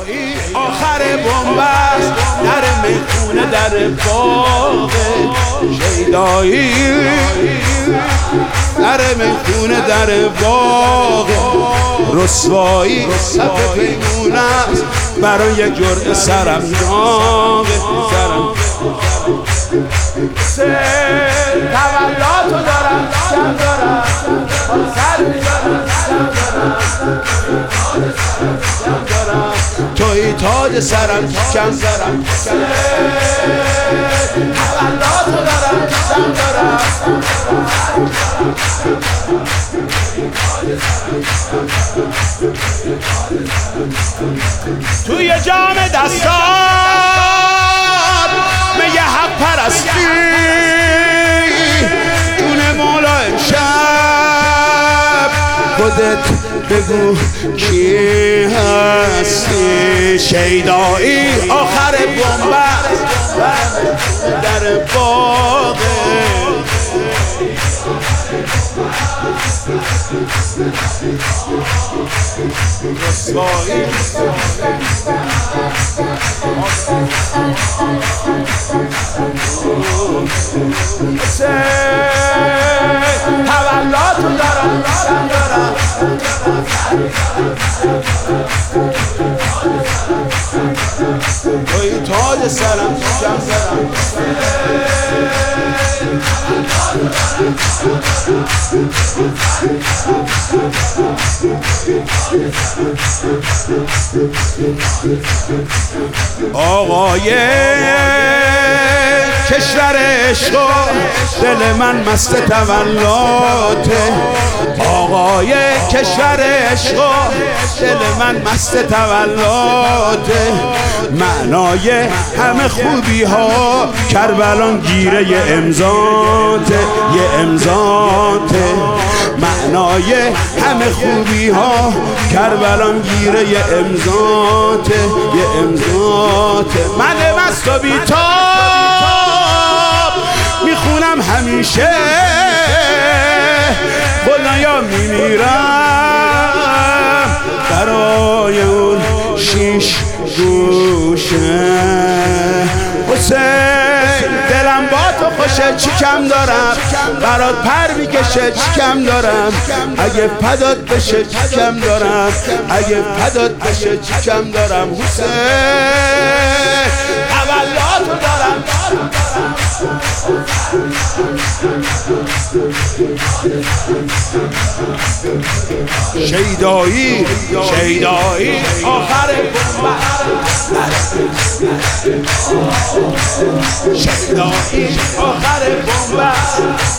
شیدایی آخر بنبست در میخونه در باغ شیدایی در میخونه در باغ رسوایی صف پیمونه است برای یک جرعه سرم داغ تولاتو دارم کم دارم سر میزنم کم دارم توی تاج سرم کم دارم تولاتو دارم کم دارم توی جام دستار میگه حق پرستی جون مولا امشب خودت بگو کی هستی شیدایی آخر بنبست در باغ رسوایی تولاتو دارم کم دارم توی تاج سرم کم دارم آقای کشور عشق و دل من مست تولاته آقای کشور عشق و دل من مست تولاته معنای همه خوبی ها کربلان گیره یه امضاته یه امضاته معنای همه خوبی ها کربلان گیره یه امضاته یه امضاته من مست و بیتاب میخونم همیشه خدایا میمیرم برای اون شیش گوشه حسین دلم با تو خوشه چی کم دارم برات پر میکشه چی کم دارم اگه پدات بشه چی کم دارم اگه پدات بشه چی کم دارم حسین تولاتو دارم شیدایی شیدایی آخر شیدایی آخر بنبست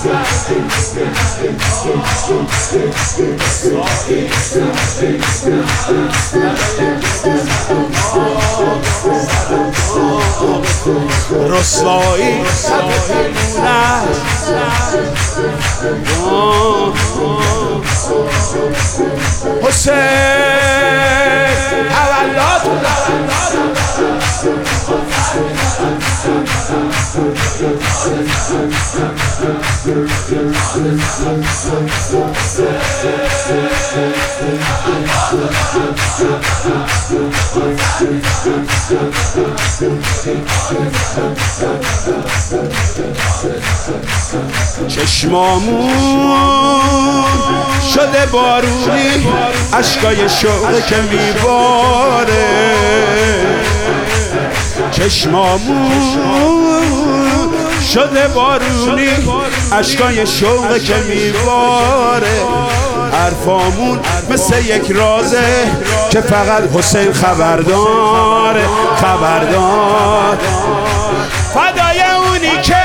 رسوایی حسین تولاتو دارم چشمامون شده بارونی اشکای شوق که میباره چشمامون شده بارونی اشکای شوق که میباره حرفامون مثل یک رازه که فقط حسین خبردار فدای اونی که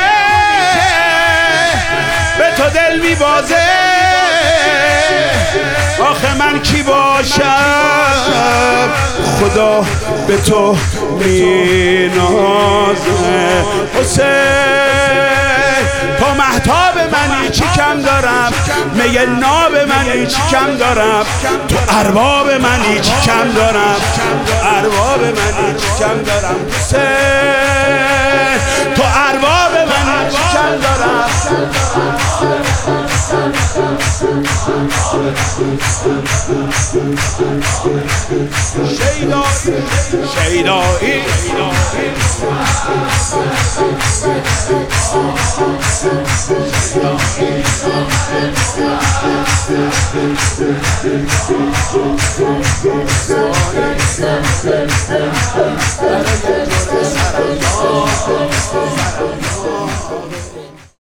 به تو دل میبازه آخه من کی باشم خدا به تو مینازه حسین تو مهتاب منی چی کم دارم میگه ناب منی چی کم دارم تو ارباب منی چی کم دارم ارباب منی چی کم دارم حسین تو ارباب منی چی کم دارم شیدایی شیدایی